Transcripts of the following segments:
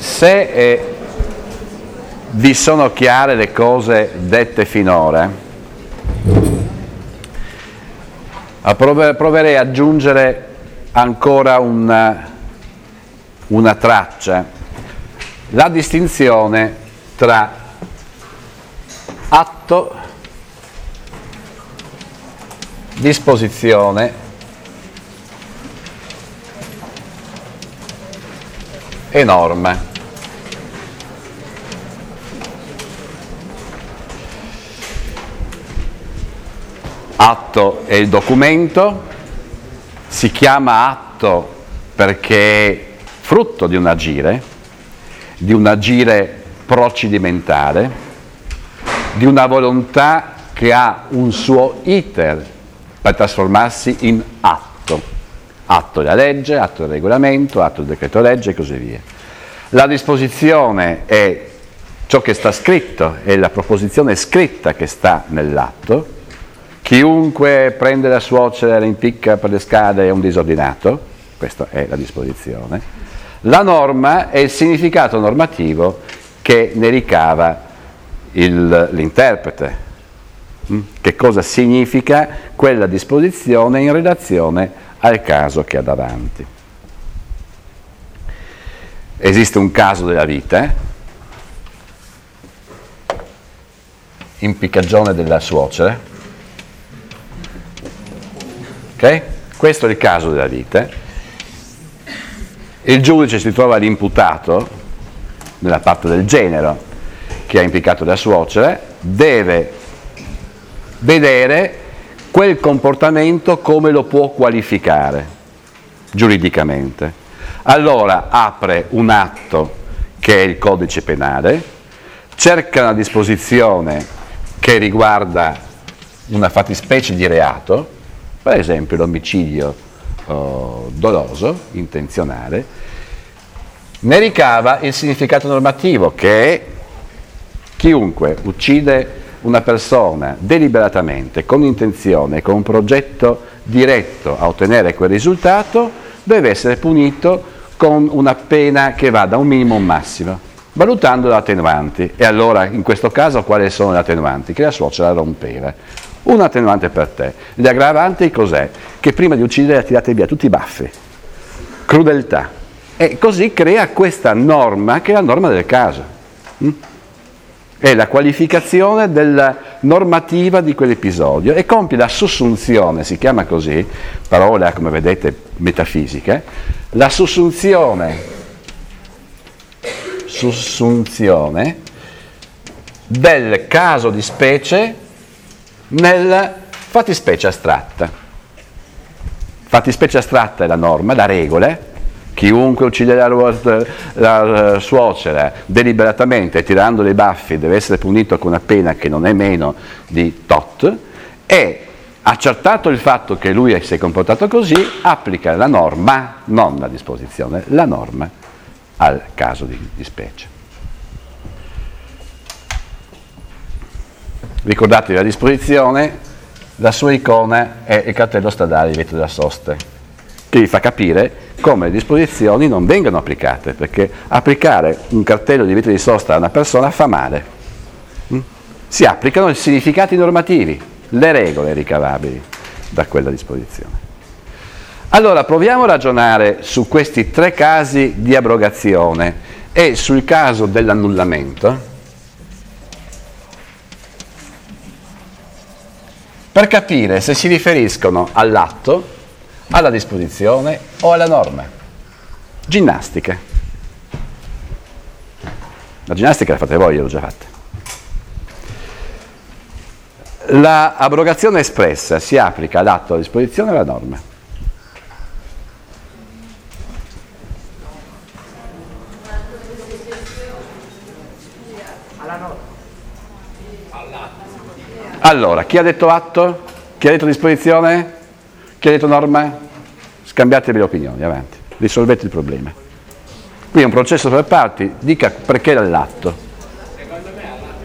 Se vi sono chiare le cose dette finora, proverei ad aggiungere ancora una traccia, la distinzione tra atto, disposizione e norma. Atto è il documento, si chiama atto perché è frutto di un agire procedimentale, di una volontà che ha un suo iter per trasformarsi in atto. Atto della legge, atto del regolamento, atto del decreto legge e così via. La disposizione è ciò che sta scritto, è la proposizione scritta che sta nell'atto. Chiunque prende la suocera e la impicca per le scale è un disordinato, questa è la disposizione. La norma è il significato normativo che ne ricava l'interprete. Che cosa significa quella disposizione in relazione al caso che ha davanti. Esiste un caso della vita, impiccagione della suocera. Okay? Questo è il caso della vita. Il giudice si trova l'imputato nella parte del genero che ha impiccato la suocera, deve vedere quel comportamento come lo può qualificare giuridicamente. Allora apre un atto che è il codice penale, cerca una disposizione che riguarda una fattispecie di reato, per esempio l'omicidio doloso, intenzionale, ne ricava il significato normativo che è chiunque uccide una persona deliberatamente, con intenzione, con un progetto diretto a ottenere quel risultato, deve essere punito con una pena che va da un minimo a un massimo, valutando le attenuanti. E allora, in questo caso, quali sono le attenuanti? Che la suocera rompeva. Una attenuante per te. Le aggravanti cos'è? Che prima di uccidere ha tirato via tutti i baffi. Crudeltà. E così crea questa norma che è la norma del caso. È la qualificazione della normativa di quell'episodio e compie la sussunzione, si chiama così, parola come vedete metafisica, la sussunzione del caso di specie nella fattispecie astratta. Fattispecie astratta è la norma, la regola. Chiunque uccide la suocera deliberatamente tirando dei baffi deve essere punito con una pena che non è meno di tot, e accertato il fatto che lui si è comportato così, applica la norma, non la disposizione, la norma al caso di specie. Ricordatevi la disposizione, la sua icona è il cartello stradale di divieto della sosta, che vi fa capire come le disposizioni non vengano applicate, perché applicare un cartello di divieto di sosta a una persona fa male. Si applicano i significati normativi, le regole ricavabili da quella disposizione. Allora proviamo a ragionare su questi tre casi di abrogazione e sul caso dell'annullamento, per capire se si riferiscono all'atto, alla disposizione o alla norma. Ginnastica. La ginnastica la fate voi, io l'ho già fatta. La abrogazione espressa si applica all'atto, alla disposizione o alla norma? Alla norma. Allora, chi ha detto atto? Chi ha detto disposizione? Chi ha detto norma? Scambiatevi le opinioni, avanti, risolvete il problema. Qui è un processo per parti, dica perché l'atto. Secondo me all'atto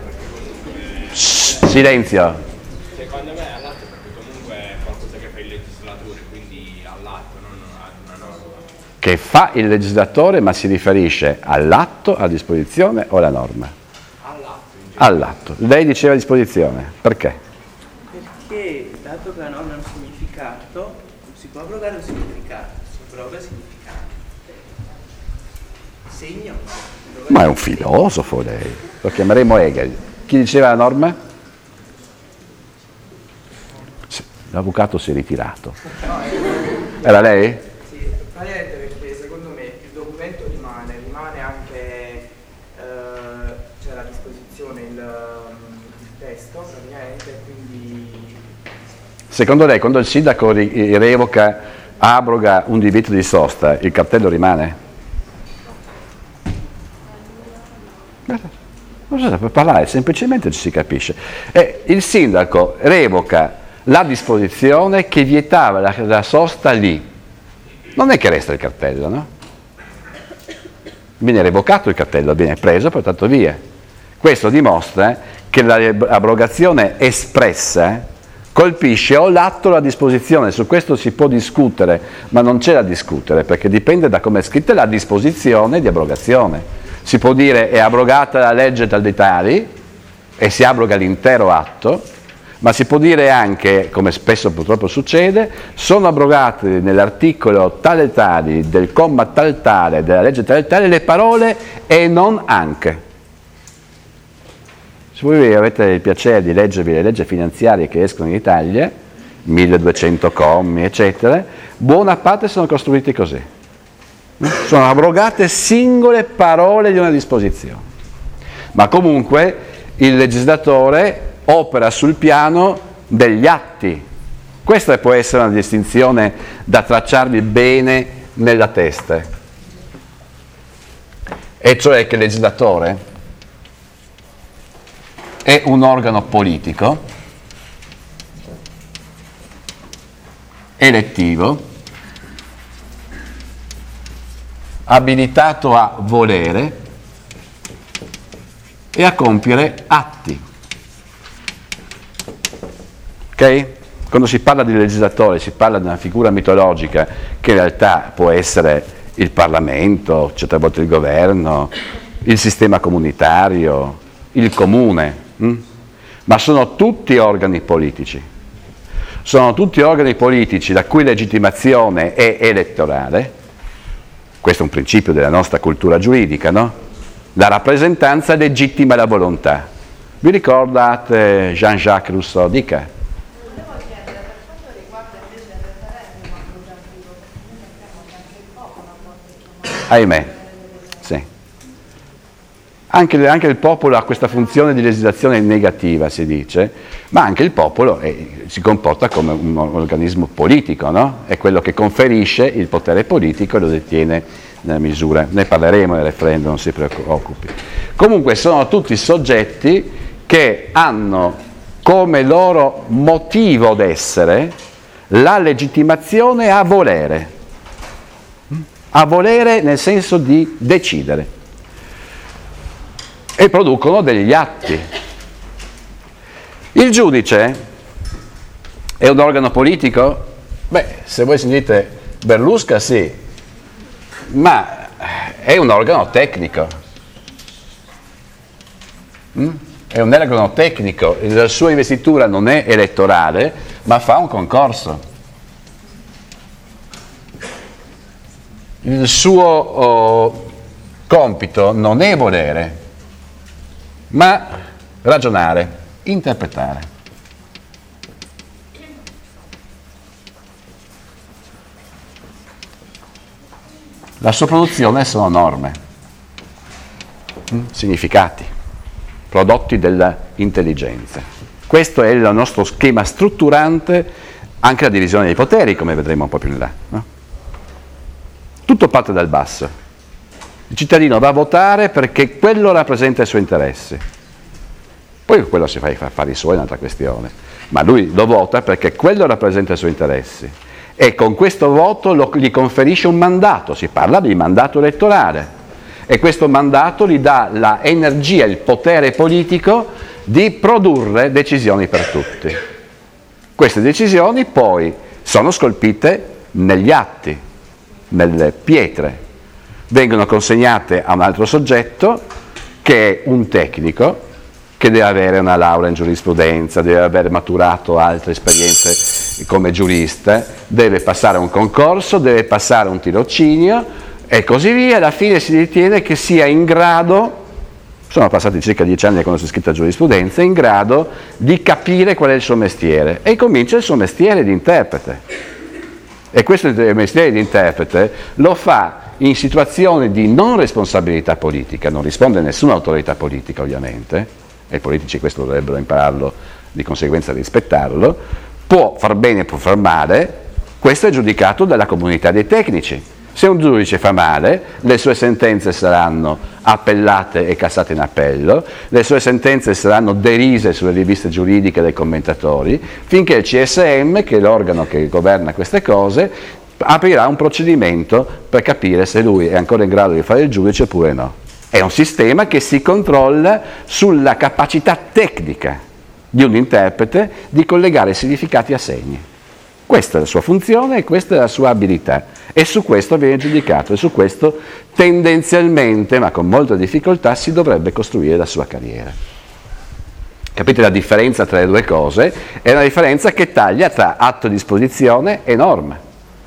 perché Silenzio. Secondo me all'atto perché comunque è qualcosa che fa il legislatore, quindi all'atto, non ad una norma. Che fa il legislatore, ma si riferisce all'atto, alla disposizione o alla norma? All'atto, in All'atto. Lei diceva disposizione, perché? Perché, dato che la norma ha un significato, non si può abrogare un significato, si abroga il significato. Segno. Ma è un filosofo lei, lo chiameremo Hegel. Chi diceva la norma? Sì, l'avvocato si è ritirato. Era lei? Sì, praticamente perché secondo me il documento rimane anche, c'è la disposizione, il testo praticamente, quindi... Secondo lei, quando il sindaco revoca, abroga un divieto di sosta, il cartello rimane? Non so per parlare, semplicemente ci si capisce. Il sindaco revoca la disposizione che vietava la sosta lì. Non è che resta il cartello, no? Viene revocato il cartello, viene preso e portato via. Questo dimostra che l'abrogazione espressa colpisce o l'atto o la disposizione. Su questo si può discutere, ma non c'è da discutere, perché dipende da come è scritta la disposizione di abrogazione. Si può dire è abrogata la legge tal dei tali e si abroga l'intero atto, ma si può dire anche, come spesso purtroppo succede, sono abrogate nell'articolo tale tali, del comma tal tale, della legge tal tale, le parole e non anche. Se voi avete il piacere di leggervi le leggi finanziarie che escono in Italia, 1200 commi, eccetera, buona parte sono costruiti così. Sono abrogate singole parole di una disposizione. Ma comunque il legislatore opera sul piano degli atti. Questa può essere una distinzione da tracciarvi bene nella testa. E cioè che il legislatore è un organo politico, elettivo, abilitato a volere e a compiere atti. Ok? Quando si parla di legislatore si parla di una figura mitologica che in realtà può essere il Parlamento, certe volte il governo, il sistema comunitario, il comune, ma sono tutti organi politici. Sono tutti organi politici la cui legittimazione è elettorale. Questo è un principio della nostra cultura giuridica, no? La rappresentanza legittima la volontà. Vi ricordate Jean-Jacques Rousseau? Dica. Volevo chiedere, per quanto riguarda invece il referendum abrogativo, perché noi sappiamo che anche il popolo a volte chiama Ahimè, sì. Anche il popolo ha questa funzione di legislazione negativa, si dice, ma anche il popolo si comporta come un organismo politico, no? È quello che conferisce il potere politico e lo detiene nella misura. Ne parleremo nel referendum, non si preoccupi. Comunque sono tutti soggetti che hanno come loro motivo d'essere la legittimazione a volere nel senso di decidere. E producono degli atti. Il giudice è un organo politico? Beh, se voi sentite Berlusca sì, ma è un organo tecnico. È un organo tecnico, la sua investitura non è elettorale, ma fa un concorso. Il suo compito non è volere, ma ragionare, interpretare. La sua produzione sono norme, significati, prodotti dell'intelligenza. Questo è il nostro schema strutturante, anche la divisione dei poteri, come vedremo un po' più in là. No? Tutto parte dal basso. Il cittadino va a votare perché quello rappresenta i suoi interessi. Poi quello si fa i affari suoi, è un'altra questione. Ma lui lo vota perché quello rappresenta i suoi interessi. E con questo voto gli conferisce un mandato, si parla di mandato elettorale. E questo mandato gli dà l'energia, il potere politico di produrre decisioni per tutti. Queste decisioni poi sono scolpite negli atti, nelle pietre, vengono consegnate a un altro soggetto che è un tecnico, che deve avere una laurea in giurisprudenza, deve aver maturato altre esperienze come giurista, deve passare un concorso, deve passare un tirocinio e così via. Alla fine si ritiene che sia in grado, sono passati circa 10 anni da quando si è scritta giurisprudenza, in grado di capire qual è il suo mestiere, e comincia il suo mestiere di interprete. E questo mestiere di interprete lo fa in situazioni di non responsabilità politica, non risponde a nessuna autorità politica ovviamente, e i politici questo dovrebbero impararlo, di conseguenza rispettarlo, può far bene, può far male, questo è giudicato dalla comunità dei tecnici. Se un giudice fa male, le sue sentenze saranno appellate e cassate in appello, le sue sentenze saranno derise sulle riviste giuridiche dai commentatori, finché il CSM, che è l'organo che governa queste cose, aprirà un procedimento per capire se lui è ancora in grado di fare il giudice oppure no. È un sistema che si controlla sulla capacità tecnica di un interprete di collegare significati a segni. Questa è la sua funzione e questa è la sua abilità, e su questo viene giudicato, e su questo tendenzialmente, ma con molta difficoltà, si dovrebbe costruire la sua carriera. Capite la differenza tra le due cose? È una differenza che taglia tra atto di disposizione e norma.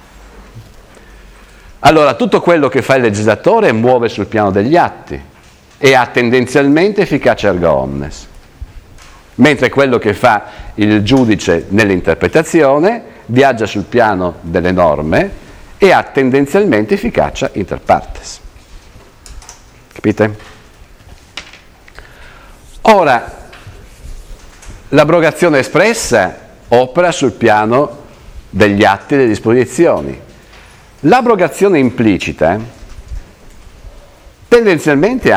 Allora, tutto quello che fa il legislatore muove sul piano degli atti e ha tendenzialmente efficacia erga omnes, mentre quello che fa il giudice nell'interpretazione viaggia sul piano delle norme e ha tendenzialmente efficacia inter partes. Capite? Ora, l'abrogazione espressa opera sul piano degli atti e delle disposizioni. L'abrogazione implicita tendenzialmente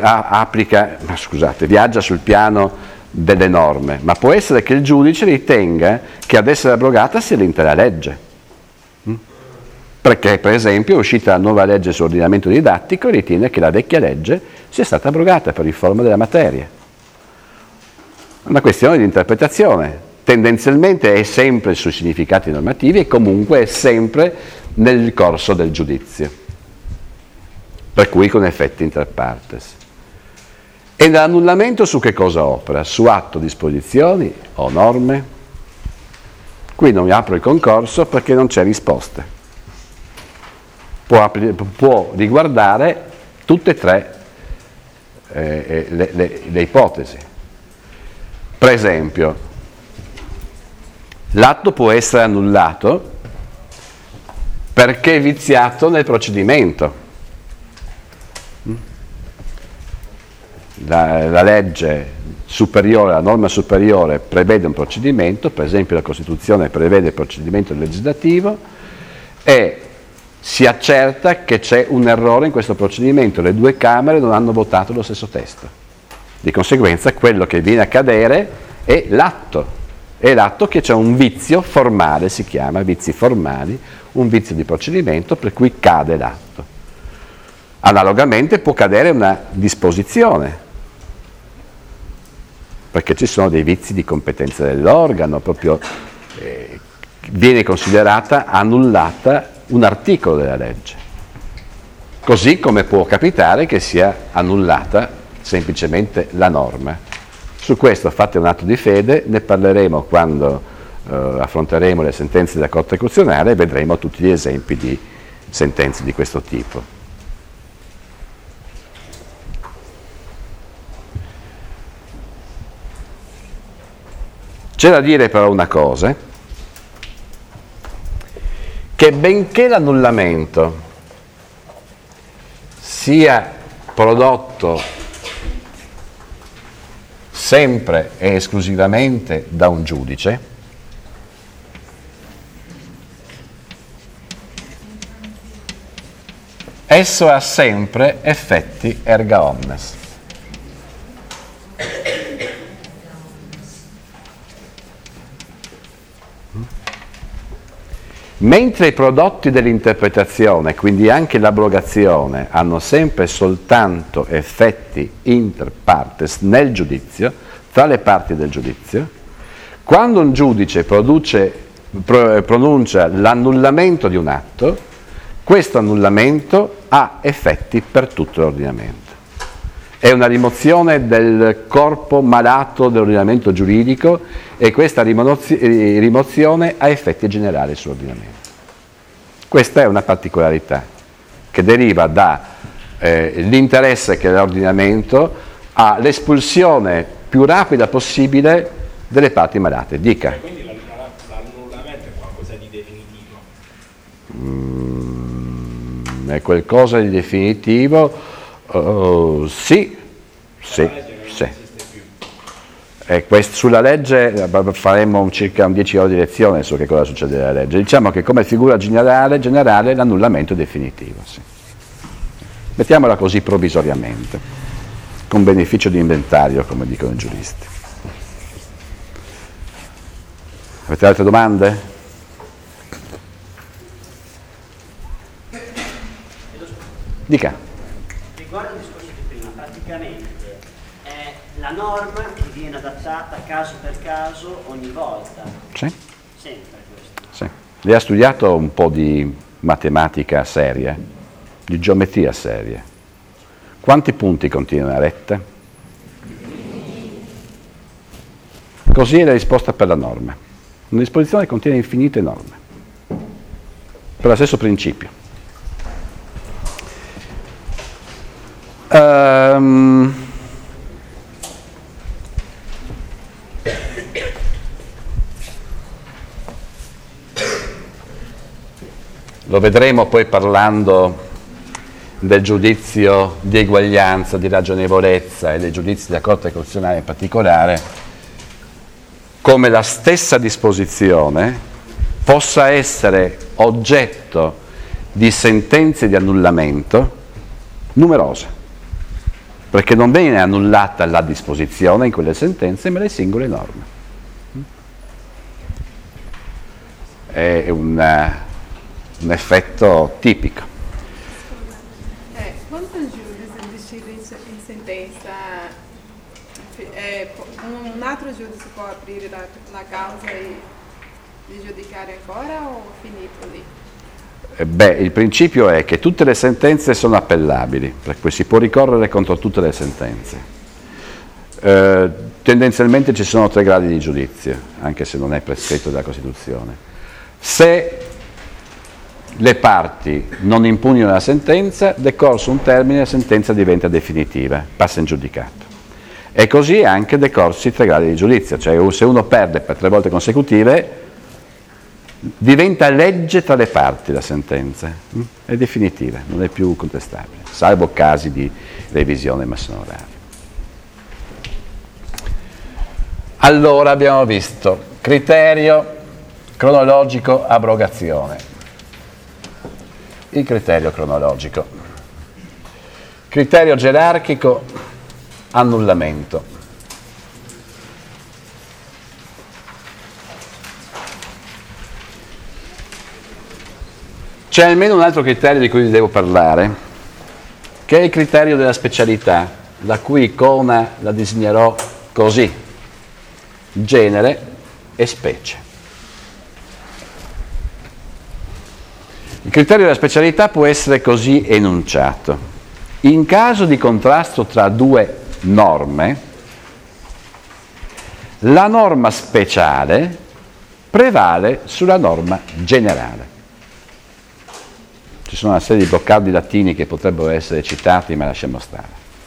viaggia sul piano delle norme, ma può essere che il giudice ritenga che ad essere abrogata sia l'intera legge. Perché, per esempio, è uscita la nuova legge sull'ordinamento didattico e ritiene che la vecchia legge sia stata abrogata per riforma della materia. Una questione di interpretazione. Tendenzialmente è sempre sui significati normativi e comunque è sempre nel corso del giudizio, per cui con effetti inter partes. E l'annullamento su che cosa opera? Su atto, disposizioni o norme? Qui non mi apro il concorso perché non c'è risposta. Può riguardare tutte e tre le ipotesi. Per esempio, l'atto può essere annullato perché è viziato nel procedimento. La legge superiore, la norma superiore prevede un procedimento, per esempio la Costituzione prevede il procedimento legislativo, e si accerta che c'è un errore in questo procedimento, le due Camere non hanno votato lo stesso testo. Di conseguenza quello che viene a cadere è l'atto. È l'atto che c'è un vizio formale, si chiama vizi formali, un vizio di procedimento per cui cade l'atto. Analogamente può cadere una disposizione, perché ci sono dei vizi di competenza dell'organo, proprio viene considerata annullata un articolo della legge. Così come può capitare che sia annullata semplicemente la norma. Su questo fate un atto di fede, ne parleremo quando affronteremo le sentenze della Corte Costituzionale e vedremo tutti gli esempi di sentenze di questo tipo. C'è da dire però una cosa, che benché l'annullamento sia prodotto sempre e esclusivamente da un giudice, esso ha sempre effetti erga omnes. Mentre i prodotti dell'interpretazione, quindi anche l'abrogazione, hanno sempre soltanto effetti inter partes nel giudizio, tra le parti del giudizio, quando un giudice produce pronuncia l'annullamento di un atto, questo annullamento ha effetti per tutto l'ordinamento. È una rimozione del corpo malato dell'ordinamento giuridico e questa rimozione ha effetti generali sull'ordinamento. Questa è una particolarità che deriva dall'interesse che l'ordinamento ha all'espulsione più rapida possibile delle parti malate. Dica. Quindi l'annullamento è qualcosa di definitivo? È qualcosa di definitivo? Sì. E sulla legge faremo circa 10 ore di lezione su che cosa succede nella legge. Diciamo che come figura generale l'annullamento è definitivo. Sì. Mettiamola così provvisoriamente, con beneficio di inventario, come dicono i giuristi. Avete altre domande? Dica. Riguardo al discorso di prima, praticamente è la norma che viene adattata caso per caso ogni volta. Sì. Sempre questo. Sì. Lei ha studiato un po' di matematica seria, di geometria seria. Quanti punti contiene una retta? Così è la risposta per la norma. Una disposizione contiene infinite norme, per lo stesso principio. Lo vedremo poi parlando del giudizio di eguaglianza, di ragionevolezza e dei giudizi della Corte Costituzionale in particolare, come la stessa disposizione possa essere oggetto di sentenze di annullamento numerose, perché non viene annullata la disposizione in quelle sentenze, ma le singole norme. È un effetto tipico. Quando il giudice decide in sentenza, un altro giudice può aprire la causa e giudicare ancora o finito lì? Il principio è che tutte le sentenze sono appellabili, per cui si può ricorrere contro tutte le sentenze. Tendenzialmente ci sono 3 gradi di giudizio, anche se non è prescritto dalla Costituzione. Se le parti non impugnano la sentenza, decorso un termine, la sentenza diventa definitiva, passa in giudicato. E così anche decorsi i 3 gradi di giudizio, cioè se uno perde per 3 volte consecutive, diventa legge tra le parti la sentenza, è definitiva, non è più contestabile, salvo casi di revisione, ma sono rari. Allora abbiamo visto criterio cronologico, abrogazione. Il criterio cronologico. Criterio gerarchico, annullamento. C'è almeno un altro criterio di cui vi devo parlare, che è il criterio della specialità, la cui icona la disegnerò così: genere e specie. Il criterio della specialità può essere così enunciato: in caso di contrasto tra 2 norme, la norma speciale prevale sulla norma generale. Ci sono una serie di brocardi latini che potrebbero essere citati, ma lasciamo stare.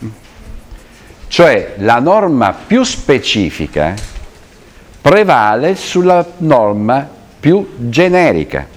Cioè la norma più specifica prevale sulla norma più generica.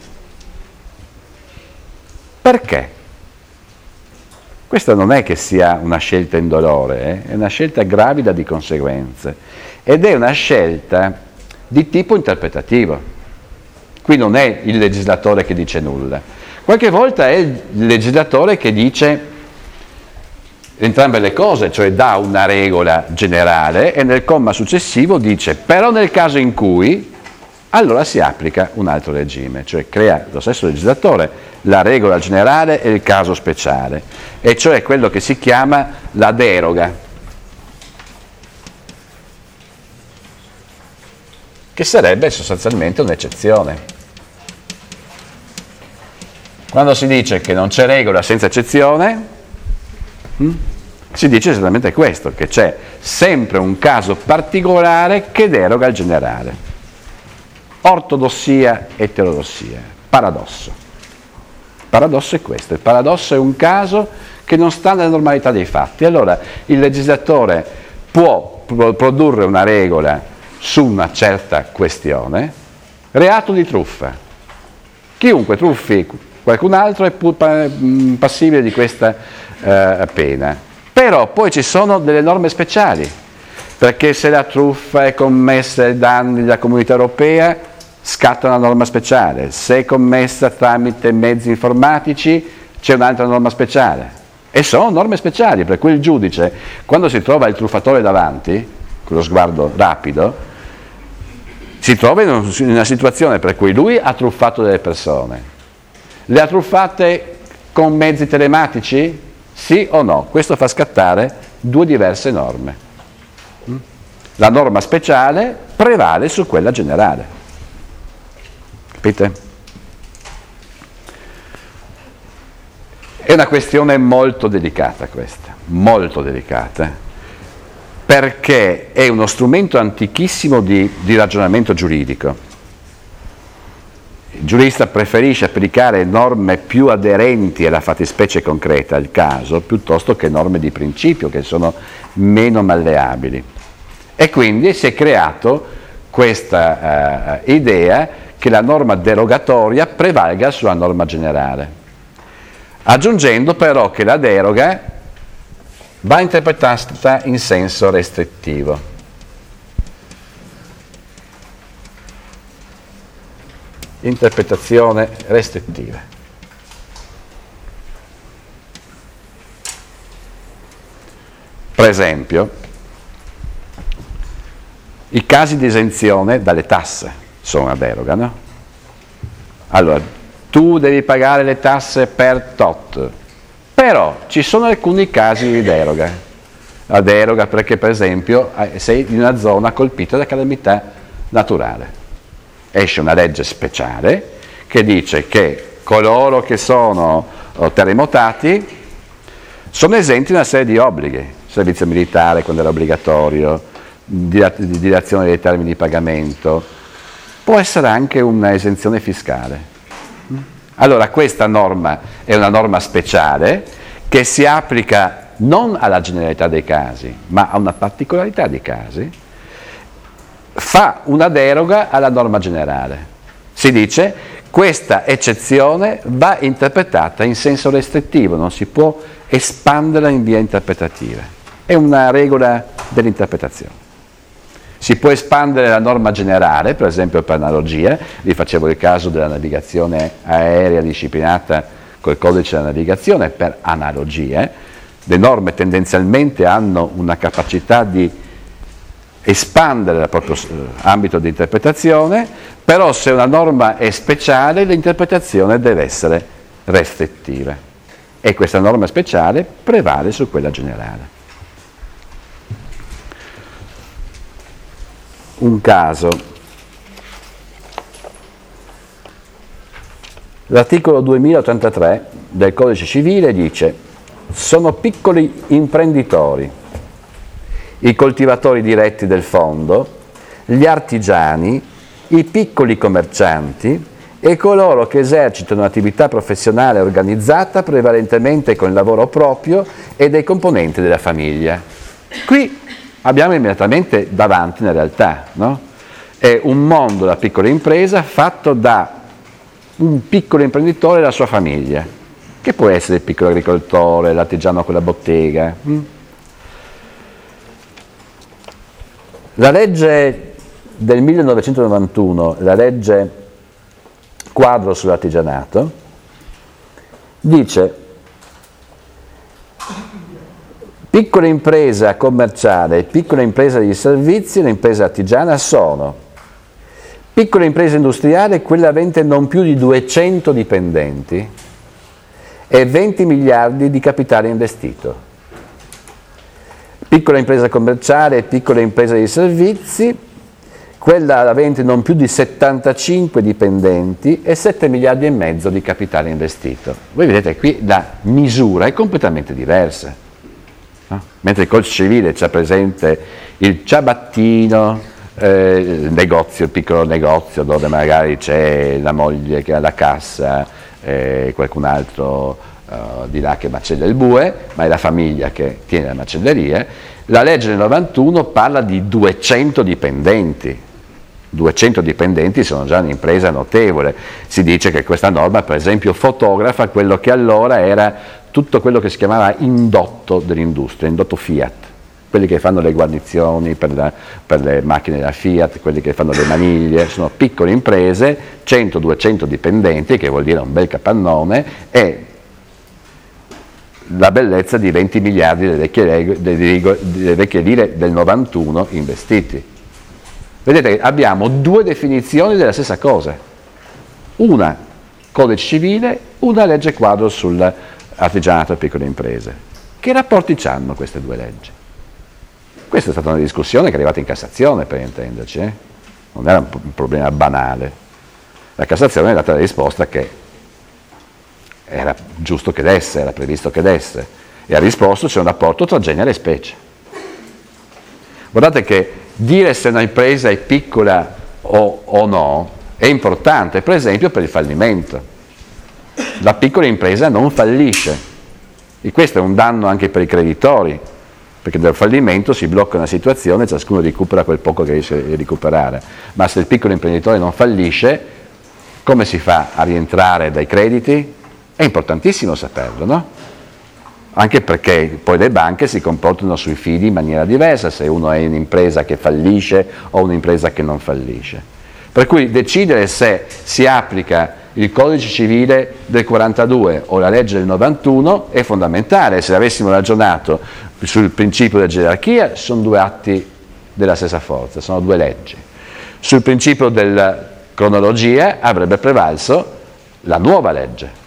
Perché? Questa non è che sia una scelta indolore, è una scelta gravida di conseguenze ed è una scelta di tipo interpretativo. Qui non è il legislatore che dice nulla. Qualche volta è il legislatore che dice entrambe le cose, cioè dà una regola generale e nel comma successivo dice però nel caso in cui, allora si applica un altro regime, cioè crea lo stesso legislatore la regola generale e il caso speciale, e cioè quello che si chiama la deroga. che sarebbe sostanzialmente un'eccezione. Quando si dice che non c'è regola senza eccezione, si dice esattamente questo, che c'è sempre un caso particolare che deroga al generale. Ortodossia, eterodossia, paradosso. Il paradosso è questo, il paradosso è un caso che non sta nella normalità dei fatti. Allora il legislatore può produrre una regola su una certa questione, reato di truffa. Chiunque truffi qualcun altro è passibile di questa pena. Però poi ci sono delle norme speciali, perché se la truffa è commessa ai danni della comunità europea, scatta una norma speciale. Se è commessa tramite mezzi informatici, c'è un'altra norma speciale. E sono norme speciali, per cui il giudice, quando si trova il truffatore davanti, con lo sguardo rapido, si trova in una situazione per cui lui ha truffato delle persone. Le ha truffate con mezzi telematici? Sì o no? Questo fa scattare due diverse norme. La norma speciale prevale su quella generale. Capite? È una questione molto delicata questa, molto delicata, perché è uno strumento antichissimo di ragionamento giuridico. Il giurista preferisce applicare norme più aderenti alla fattispecie concreta, al caso, piuttosto che norme di principio che sono meno malleabili. E quindi si è creato questa idea che la norma derogatoria prevalga sulla norma generale, aggiungendo però che la deroga va interpretata in senso restrittivo. Interpretazione restrittiva. Per esempio, i casi di esenzione dalle tasse sono una deroga, no? Allora, tu devi pagare le tasse per tot, però ci sono alcuni casi di deroga. La deroga perché, per esempio, sei in una zona colpita da calamità naturale. Esce una legge speciale che dice che coloro che sono terremotati sono esenti da una serie di obblighi, servizio militare quando era obbligatorio, dilazione dei termini di pagamento, può essere anche un'esenzione fiscale. Allora questa norma è una norma speciale che si applica non alla generalità dei casi, ma a una particolarità dei casi, fa una deroga alla norma generale. Si dice questa eccezione va interpretata in senso restrittivo, non si può espanderla in via interpretativa. È una regola dell'interpretazione. Si può espandere la norma generale, per esempio per analogia, vi facevo il caso della navigazione aerea disciplinata col codice della navigazione, per analogie. Le norme tendenzialmente hanno una capacità di espandere il proprio ambito di interpretazione, però se una norma è speciale l'interpretazione deve essere restrittiva e questa norma speciale prevale su quella generale. Un caso. L'articolo 2083 del Codice Civile dice: sono piccoli imprenditori, i coltivatori diretti del fondo, gli artigiani, i piccoli commercianti e coloro che esercitano un'attività professionale organizzata prevalentemente con il lavoro proprio e dei componenti della famiglia. Qui abbiamo immediatamente davanti una realtà, no? È un mondo della piccola impresa fatto da un piccolo imprenditore e la sua famiglia, che può essere il piccolo agricoltore, l'artigiano con la bottega. La legge del 1991, la legge quadro sull'artigianato, dice: piccola impresa commerciale, piccola impresa di servizi e l'impresa artigiana sono piccola impresa industriale quella avente non più di 200 dipendenti e 20 miliardi di capitale investito. Piccola impresa commerciale e piccola impresa di servizi quella avente non più di 75 dipendenti e 7 miliardi e mezzo di capitale investito. Voi vedete qui la misura è completamente diversa, no? Mentre il codice civile c'ha presente il ciabattino, il negozio, il piccolo negozio dove magari c'è la moglie che ha la cassa e qualcun altro di là che macella il bue, ma è la famiglia che tiene la macelleria. La legge del 91 parla di 200 dipendenti. 200 dipendenti sono già un'impresa notevole. Si dice che questa norma, per esempio, fotografa quello che allora era tutto quello che si chiamava indotto dell'industria, indotto Fiat, quelli che fanno le guarnizioni per le macchine della Fiat, quelli che fanno le maniglie, sono piccole imprese, 100-200 dipendenti, che vuol dire un bel capannone, e la bellezza di 20 miliardi delle vecchie lire del 91 investiti. Vedete, abbiamo due definizioni della stessa cosa, una codice civile, una legge quadro sull'artigianato e piccole imprese. Che rapporti hanno queste due leggi? Questa è stata una discussione che è arrivata in Cassazione, per intenderci, non era un problema banale. La Cassazione ha dato la risposta che era giusto che desse, era previsto che desse, e ha risposto c'è un rapporto tra genere e specie. Guardate che dire se una impresa è piccola o no è importante, per esempio per il fallimento. La piccola impresa non fallisce, e questo è un danno anche per i creditori, perché dal fallimento si blocca una situazione e ciascuno recupera quel poco che riesce a recuperare. Ma se il piccolo imprenditore non fallisce, come si fa a rientrare dai crediti? È importantissimo saperlo, no? Anche perché poi le banche si comportano sui fidi in maniera diversa, se uno è un'impresa che fallisce o un'impresa che non fallisce. Per cui decidere se si applica il codice civile del 42 o la legge del 91 è fondamentale. Se avessimo ragionato sul principio della gerarchia, sono due atti della stessa forza, sono due leggi. Sul principio della cronologia avrebbe prevalso la nuova legge.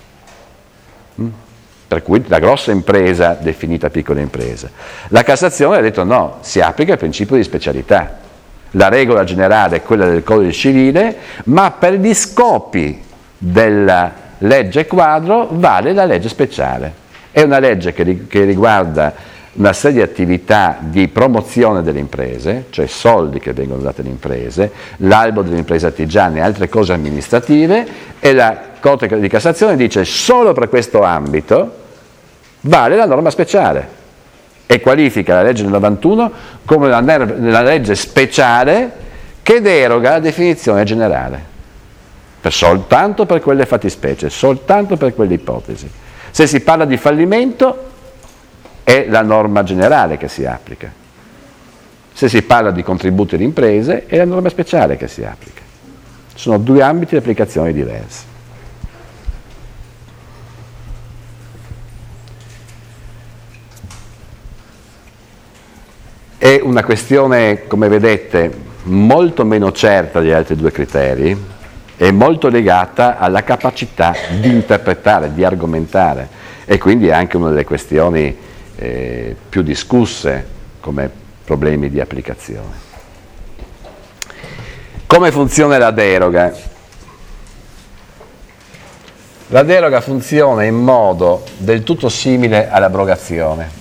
Per cui la grossa impresa definita piccola impresa. La Cassazione ha detto no, si applica il principio di specialità. La regola generale è quella del codice civile, ma per gli scopi della legge quadro vale la legge speciale. È una legge che riguarda una serie di attività di promozione delle imprese, cioè soldi che vengono dati alle imprese, l'albo delle imprese artigiane e altre cose amministrative, e la Corte di Cassazione dice solo per questo ambito vale la norma speciale e qualifica la legge del 91 come la legge speciale che deroga alla definizione generale, soltanto per quelle fattispecie, soltanto per quelle ipotesi. Se si parla di fallimento è la norma generale che si applica, se si parla di contributi alle imprese è la norma speciale che si applica. Sono due ambiti di applicazione diversi. È una questione, come vedete, molto meno certa degli altri due criteri, è molto legata alla capacità di interpretare, di argomentare, e quindi è anche una delle questioni più discusse come problemi di applicazione. Come funziona la deroga? La deroga funziona in modo del tutto simile all'abrogazione.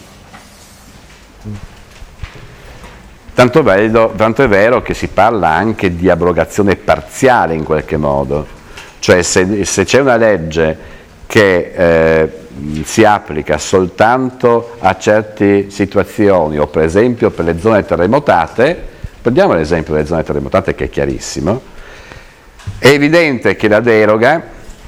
Tanto è vero che si parla anche di abrogazione parziale in qualche modo, cioè se c'è una legge che si applica soltanto a certe situazioni, o per esempio per le zone terremotate, prendiamo l'esempio delle zone terremotate che è chiarissimo, è evidente che la deroga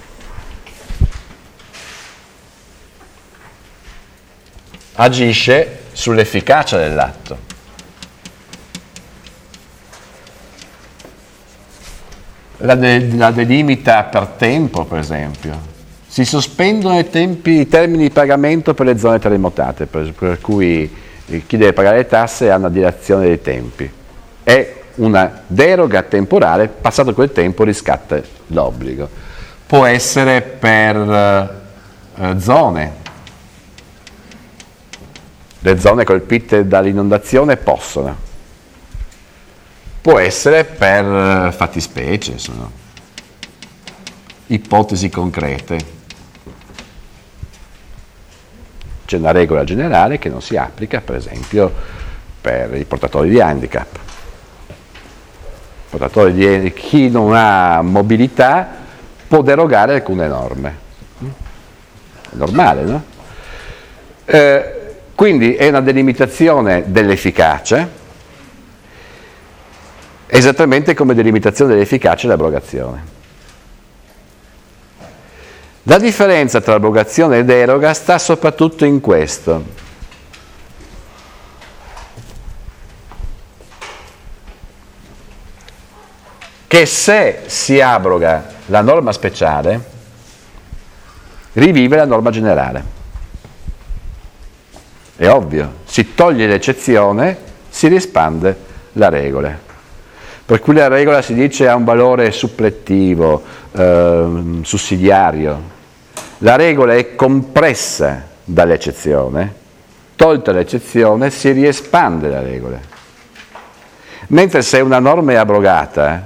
agisce sull'efficacia dell'atto. La delimita per tempo, per esempio. Si sospendono i termini di pagamento per le zone terremotate, per cui chi deve pagare le tasse ha una dilazione dei tempi. È una deroga temporale, passato quel tempo riscatta l'obbligo. Può essere per zone. Le zone colpite dall'inondazione possono. può essere per fattispecie, sono ipotesi concrete. C'è una regola generale che non si applica, per esempio, per i portatori di handicap. Chi non ha mobilità può derogare alcune norme. È normale, no? Quindi è una delimitazione dell'efficacia, esattamente come delimitazione dell'efficacia l'abrogazione. La differenza tra abrogazione e deroga sta soprattutto in questo. Che se si abroga la norma speciale, rivive la norma generale. È ovvio, si toglie l'eccezione, si riespande la regola. Per cui la regola si dice ha un valore suppletivo, sussidiario. La regola è compressa dall'eccezione, tolta l'eccezione si riespande la regola. Mentre se una norma è abrogata,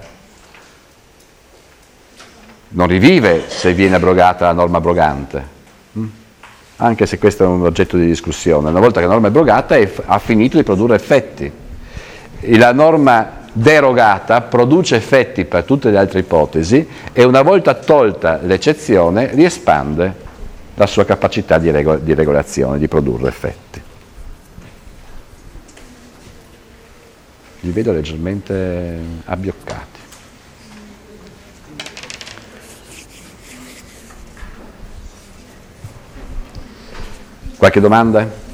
non rivive se viene abrogata la norma abrogante, anche se questo è un oggetto di discussione. Una volta che la norma è abrogata ha finito di produrre effetti. La norma derogata produce effetti per tutte le altre ipotesi e una volta tolta l'eccezione riespande la sua capacità di regolazione, di produrre effetti. Li vedo leggermente abbioccati. Qualche domanda?